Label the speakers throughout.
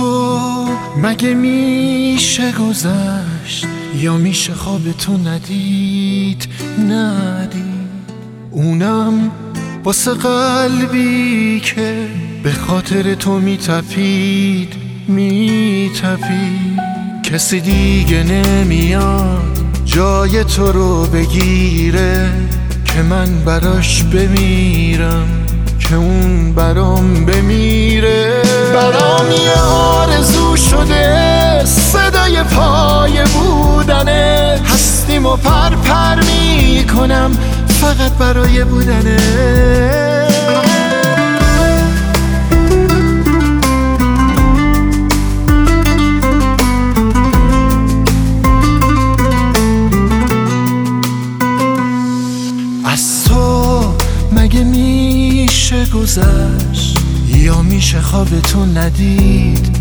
Speaker 1: تو مگه میشه گذشت یا میشه خواب تو ندید اونم واسه قلبی که به خاطر تو میتپید کسی دیگه نمیاد جای تو رو بگیره که من براش بمیرم که اون برام بمیره. برام یه آرزو شده صدای پای بودنه، هستیم و پر میکنم فقط برای بودنه. از تو مگه میشه گذشت یا میشه خواب تو ندید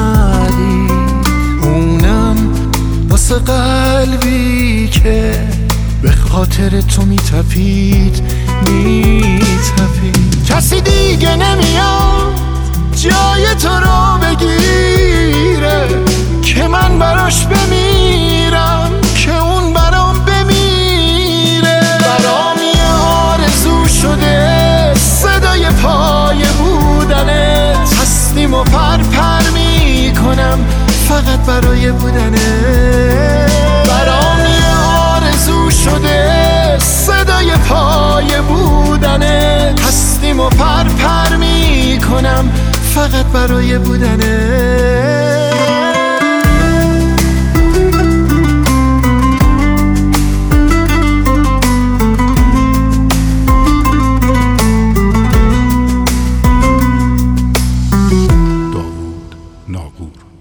Speaker 1: اونم واسه قلبی که به خاطر تو میتپید کسی دیگه نمیاد جای تو رو بگیره که من براش بمیرم که اون برام بمیره. برام یه آرزو شده صدای پای بودنه، هستیم و پر میکنم فقط برای بودنه. برام یه آرزو شده صدای پای بودنه، هستیم و پر میکنم فقط برای بودنه.
Speaker 2: داوود ناگور